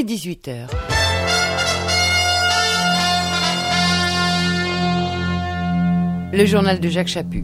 18h. Le journal de Jacques Chaput.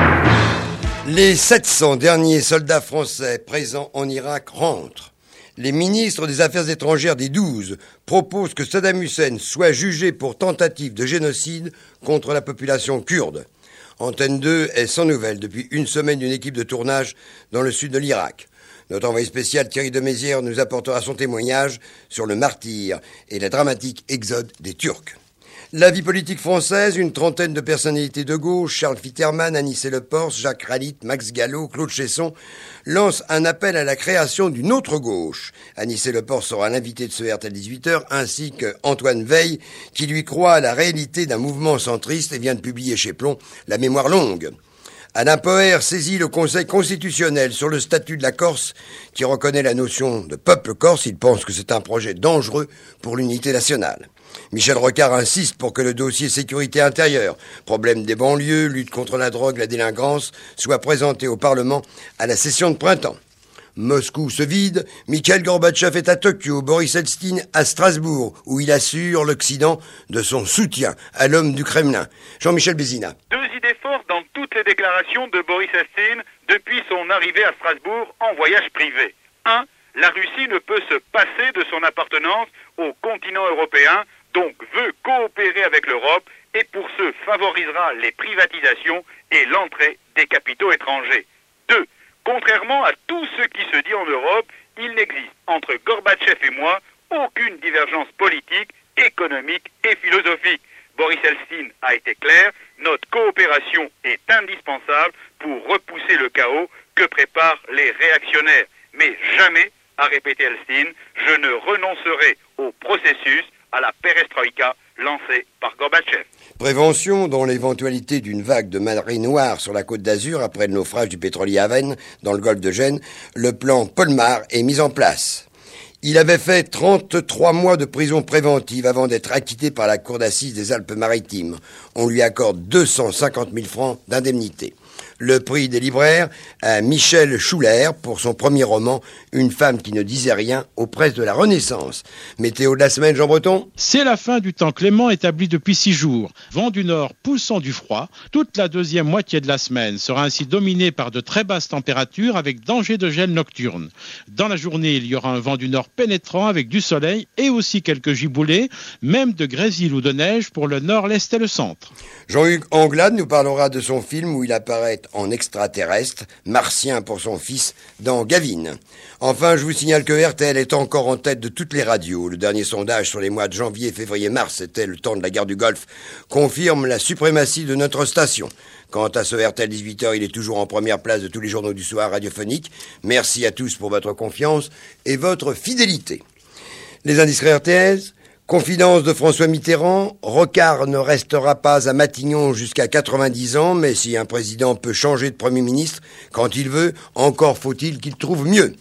Les 700 derniers soldats français présents en Irak rentrent. Les ministres des Affaires étrangères des 12 proposent que Saddam Hussein soit jugé pour tentative de génocide contre la population kurde. Antenne 2 est sans nouvelles depuis une semaine d'une équipe de tournage dans le sud de l'Irak. Notre envoyé spécial Thierry de Mézières nous apportera son témoignage sur le martyre et le dramatique exode des Turcs. La vie politique française, une trentaine de personnalités de gauche, Charles Fitterman, Anicet Le Pors, Jacques Ralit, Max Gallo, Claude Chesson, lancent un appel à la création d'une autre gauche. Anicet Le Pors sera l'invité de ce RTL 18h, ainsi qu'Antoine Veil, qui lui croit à la réalité d'un mouvement centriste et vient de publier chez Plomb La mémoire longue. Alain Poher saisit le Conseil constitutionnel sur le statut de la Corse, qui reconnaît la notion de peuple corse. Il pense que c'est un projet dangereux pour l'unité nationale. Michel Rocard insiste pour que le dossier sécurité intérieure, problème des banlieues, lutte contre la drogue, la délinquance, soit présenté au Parlement à la session de printemps. Moscou se vide, Mikhail Gorbatchev est à Tokyo, Boris Eltsine à Strasbourg, où il assure l'Occident de son soutien à l'homme du Kremlin. Jean-Michel Bézina. Deux idées fortes dans toutes les déclarations de Boris Eltsine depuis son arrivée à Strasbourg en voyage privé. 1. La Russie ne peut se passer de son appartenance au continent européen, donc veut coopérer avec l'Europe et pour ce favorisera les privatisations et l'entrée des capitaux étrangers. 2. Contrairement à tout ce qui se dit en Europe, il n'existe entre Gorbatchev et moi aucune divergence politique, économique et philosophique. Boris Eltsine a été clair, notre coopération est indispensable pour repousser le chaos que préparent les réactionnaires. Mais jamais, a répété Eltsine, je ne renoncerai au processus, à la perestroïka lancée par Gorbatchev. Prévention dans l'éventualité d'une vague de marée noire sur la côte d'Azur après le naufrage du pétrolier Haven dans le golfe de Gênes, le plan Polmar est mis en place. Il avait fait 33 mois de prison préventive avant d'être acquitté par la cour d'assises des Alpes-Maritimes. On lui accorde 250 000 francs d'indemnité. Le prix des libraires à Michel Schuller pour son premier roman, Une femme qui ne disait rien, aux presses de la Renaissance. Météo de la semaine, Jean Breton. C'est la fin du temps clément établi depuis 6 jours. Vent du nord poussant du froid. Toute la deuxième moitié de la semaine sera ainsi dominée par de très basses températures avec danger de gel nocturne. Dans la journée, il y aura un vent du nord pénétrant avec du soleil et aussi quelques giboulées, même de grésil ou de neige pour le nord, l'est et le centre. Jean-Hugues Anglade nous parlera de son film où il apparaît en extraterrestre, martien pour son fils, dans Gavin. Enfin, je vous signale que RTL est encore en tête de toutes les radios. Le dernier sondage sur les mois de janvier, février, mars, c'était le temps de la guerre du Golfe, confirme la suprématie de notre station. Quant à ce RTL 18h, il est toujours en première place de tous les journaux du soir radiophoniques. Merci à tous pour votre confiance et votre fidélité. Les indiscrets RTL, confidence de François Mitterrand, Rocard ne restera pas à Matignon jusqu'à 90 ans, mais si un président peut changer de Premier ministre quand il veut, encore faut-il qu'il trouve mieux.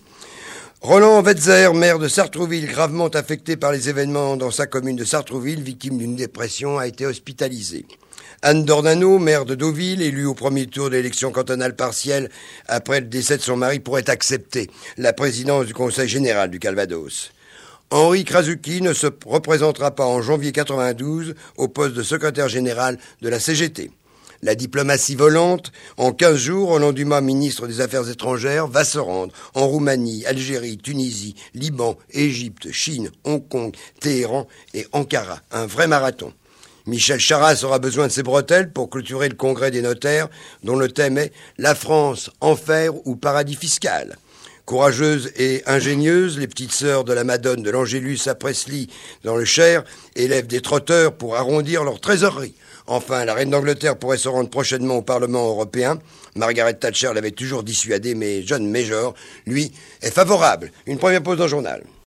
Roland Wetzer, maire de Sartrouville, gravement affecté par les événements dans sa commune de Sartrouville, victime d'une dépression, a été hospitalisé. Anne Dornano, maire de Deauville, élue au premier tour de l'élection cantonale partielle après le décès de son mari, pourrait accepter la présidence du Conseil général du Calvados. Henri Krasuki ne se représentera pas en janvier 92 au poste de secrétaire général de la CGT. La diplomatie volante, en 15 jours, Roland Dumas, ministre des Affaires étrangères, va se rendre en Roumanie, Algérie, Tunisie, Liban, Égypte, Chine, Hong Kong, Téhéran et Ankara. Un vrai marathon. Michel Charasse aura besoin de ses bretelles pour clôturer le congrès des notaires, dont le thème est « La France, enfer ou paradis fiscal ». Courageuses et ingénieuses, les petites sœurs de la Madone de l'Angélus à Presley dans le Cher élèvent des trotteurs pour arrondir leur trésorerie. Enfin, la reine d'Angleterre pourrait se rendre prochainement au Parlement européen. Margaret Thatcher l'avait toujours dissuadé, mais John Major, lui, est favorable. Une première pause dans le journal.